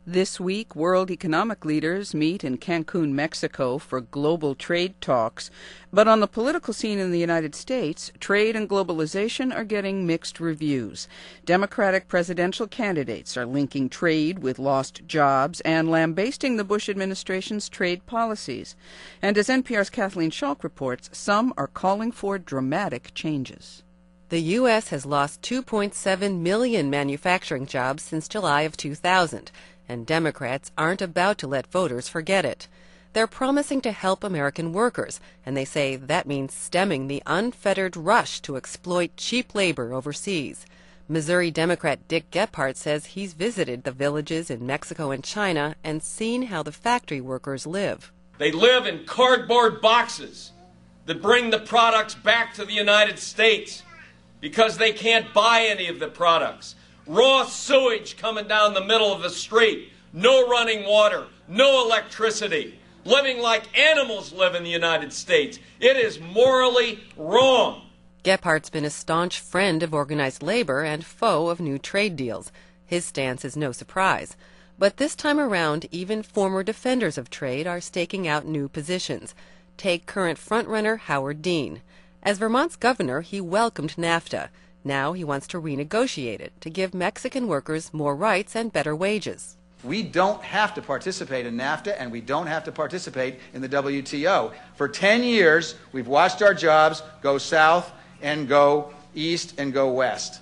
This week, world economic leaders meet in Cancun, Mexico for global trade talks. But on the political scene in the United States, trade and globalization are getting mixed reviews. Democratic presidential candidates are linking trade with lost jobs and lambasting the Bush administration's trade policies. And as NPR's Kathleen Schalk reports, some are calling for dramatic changes. The U.S. has lost 2.7 million manufacturing jobs since July of 2000. And Democrats aren't about to let voters forget it. They're promising to help American workers, and they say that means stemming the unfettered rush to exploit cheap labor overseas. Missouri Democrat Dick Gephardt says he's visited the villages in Mexico and China and seen how the factory workers live. They live in cardboard boxes that bring the products back to the United States because they can't buy any of the products. Raw sewage coming down the middle of the street, no running water, no electricity, living like animals live in the United States. It is morally wrong. Gephardt's been a staunch friend of organized labor and foe of new trade deals. His stance is no surprise. But this time around, even former defenders of trade are staking out new positions. Take current frontrunner Howard Dean. As Vermont's governor, he welcomed NAFTA. Now he wants to renegotiate it to give Mexican workers more rights and better wages. We don't have to participate in NAFTA, and we don't have to participate in the WTO. For 10 years, we've watched our jobs go south and go east and go west.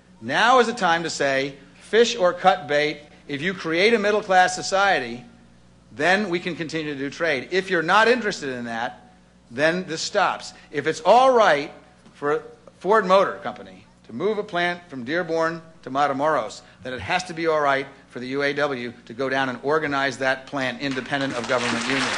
Now is the time to say, fish or cut bait. If you create a middle-class society, then we can continue to do trade. If you're not interested in that, then this stops. If it's all right for Ford Motor Company to move a plant from Dearborn to Matamoros, then it has to be all right for the UAW to go down and organize that plant independent of government unions.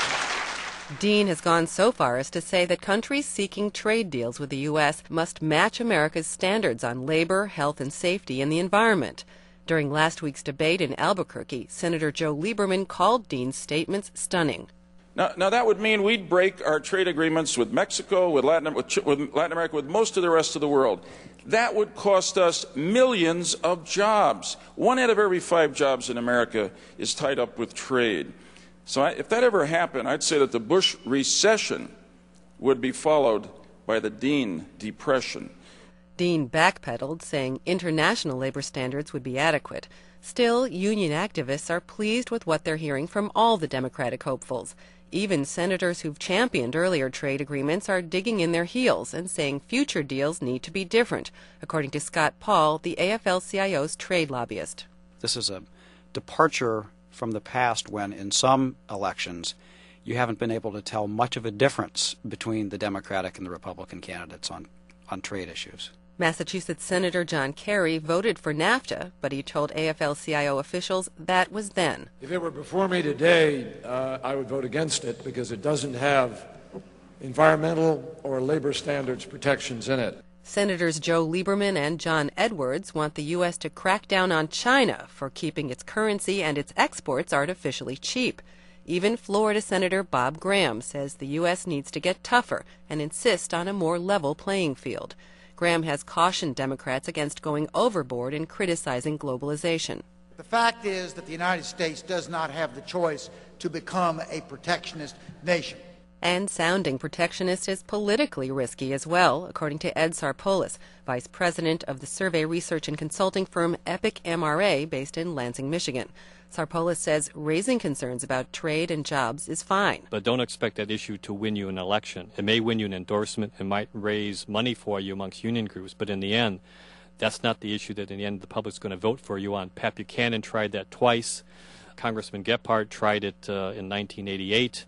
Dean has gone so far as to say that countries seeking trade deals with the U.S. must match America's standards on labor, health, and safety and the environment. During last week's debate in Albuquerque, Senator Joe Lieberman called Dean's statements stunning. Now that would mean we'd break our trade agreements with Mexico, with Latin America, with most of the rest of the world. That would cost us millions of jobs. 1 out of every 5 jobs in America is tied up with trade. So if that ever happened, I'd say that the Bush recession would be followed by the Dean depression. Dean backpedaled, saying international labor standards would be adequate. Still, union activists are pleased with what they're hearing from all the Democratic hopefuls. Even senators who've championed earlier trade agreements are digging in their heels and saying future deals need to be different, according to Scott Paul, the AFL-CIO's trade lobbyist. This is a departure from the past when, in some elections, you haven't been able to tell much of a difference between the Democratic and the Republican candidates on trade issues. Massachusetts Senator John Kerry voted for NAFTA, but he told AFL-CIO officials that was then. If it were before me today, I would vote against it because it doesn't have environmental or labor standards protections in it. Senators Joe Lieberman and John Edwards want the U.S. to crack down on China for keeping its currency and its exports artificially cheap. Even Florida Senator Bob Graham says the U.S. needs to get tougher and insist on a more level playing field. Graham has cautioned Democrats against going overboard in criticizing globalization. The fact is that the United States does not have the choice to become a protectionist nation. And sounding protectionist is politically risky as well, according to Ed Sarpolis, vice president of the survey research and consulting firm Epic MRA based in Lansing, Michigan. Sarpolis says raising concerns about trade and jobs is fine. But don't expect that issue to win you an election. It may win you an endorsement. It might raise money for you amongst union groups. But in the end, that's not the issue that in the end the public's going to vote for you on. Pat Buchanan tried that twice. Congressman Gephardt tried it in 1988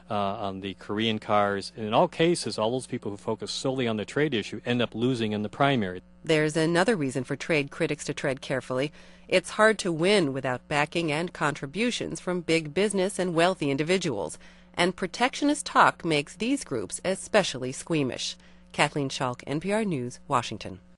on the Korean cars. And in all cases, all those people who focus solely on the trade issue end up losing in the primary. There's another reason for trade critics to tread carefully. It's hard to win without backing and contributions from big business and wealthy individuals. And protectionist talk makes these groups especially squeamish. Kathleen Schalk, NPR News, Washington.